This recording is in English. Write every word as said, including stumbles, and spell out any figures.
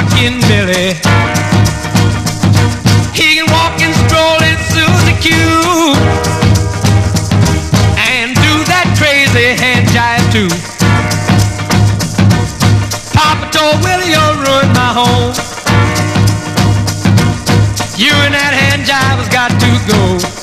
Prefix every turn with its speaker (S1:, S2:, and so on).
S1: Rockin' Billy. He can walk and stroll in Susie Q and do that crazy hand jive too. Papa told Willie, you'll ruin my home. You and that hand jive has got to go.